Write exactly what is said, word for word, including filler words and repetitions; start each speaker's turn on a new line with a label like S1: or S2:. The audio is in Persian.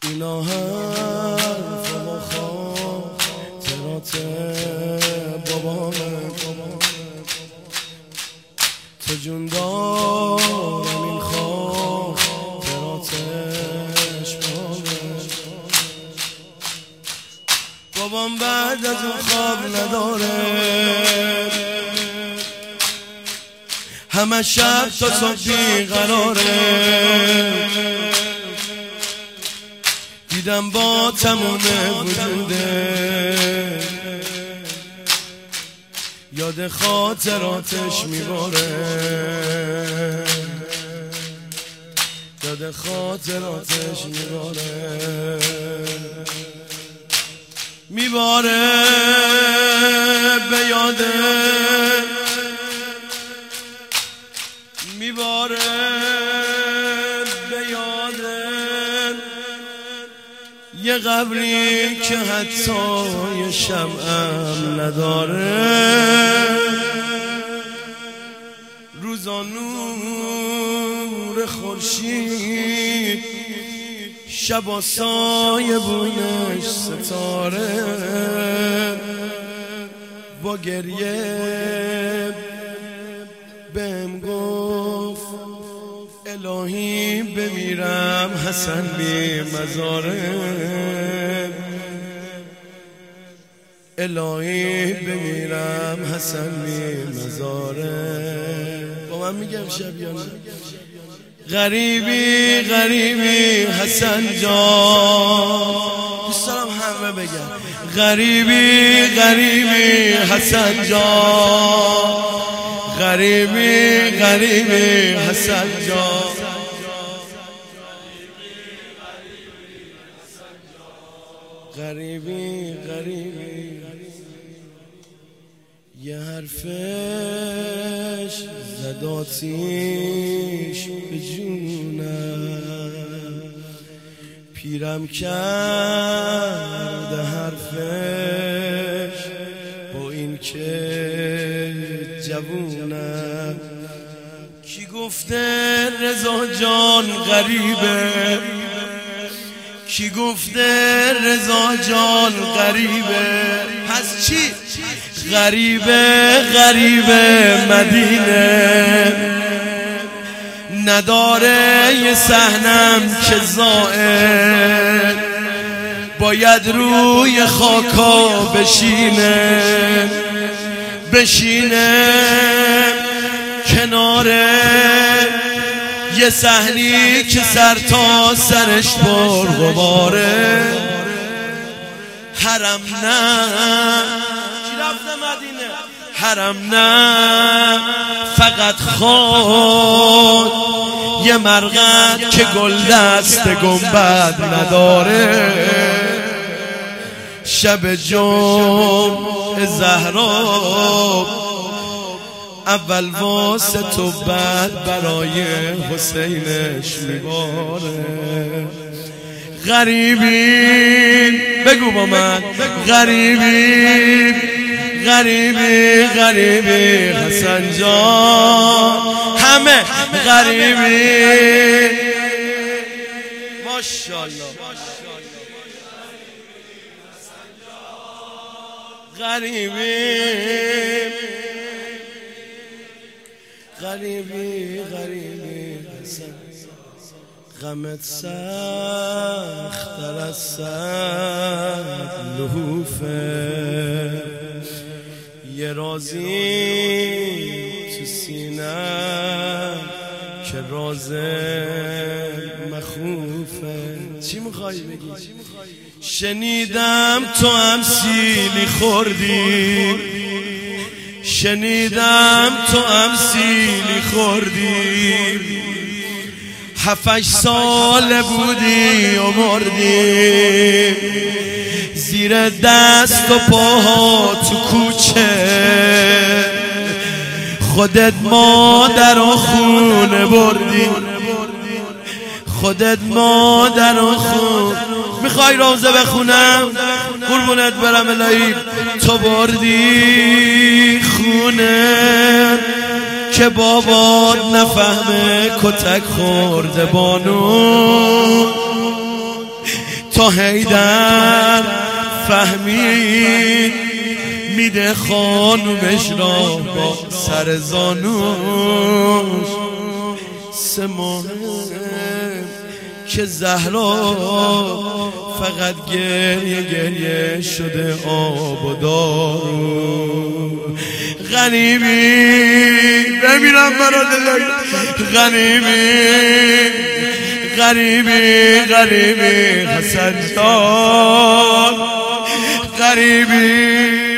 S1: اینا حرف ما خاطرات بابامه، تو جون دارم این خاطراتش بامه. بابام بعد از اون خواب نداره، همه شب تا صبح بیقراره. دیدم با تموم وجوده یاد خاطراتش میباره، یاد خاطراتش میباره میباره به یاده میباره به یاده یه قبری که حتی یه شمعم نداره. روزا نور خورشید، شبا سایه بونش ستاره. با گریه بهم گفت الهی بمیرم حسن بی مزاره، الهی بمیرم حسن بی مزاره. با من میگم شبیانه غریبی غریبی حسن جان، دوست دارم همه بگم غریبی غریبی حسن جان، غریبی غریبی حسن جان. غریبی غریبی یه حرفش زد آتیش به جونم، پیرم کرده حرفش با این که جوونم. کی گفته رضا جان غریبه، کی گفته رضا جان غریبه. پس چی؟ غریبه غریبه مدینه، نداره یه صحنم که زائد، باید روی خاکا بشینه بشینه کناره یه صحنی که سر تا سرش پر غباره. حرم نه کی رفته مدینه، حرم نه فقط خود یه مرقد که گل دست گنبد نداره. شب جمعه زهرا اول واسه تو بعد برای حسینش میباره. غریبی بگو با من غریبی غریبی غریبی حسن جان، همه غریبی ماشاءالله غریبی غریبی غریبی حسن. غمت سخت‌تر از صد لحوفه، یه رازی تو سینه که راز مخوفه. چی میخوایی بگی؟ شنیدم تو هم سیلی خوردی، شنیدم تو هم سیلی خوردی، هفتش سال بودی و مردی، زیر دست و پاها تو کوچه خودت مادر و خونه بردی، خودت مادر و خون. میخوای روزه بخونم؟ قربونت برم الهی. تو بردی خونه که بابات نفهمه کتک خورده بانو، تا حیدر فهمید میده خانومش را با سر زانوش. سه ماه که زهرا فقط گریه گریه شده آب و دارو. غنیمی بمیرم برا دلک، غنیمی غریبی غریبی حسن جان، غریبی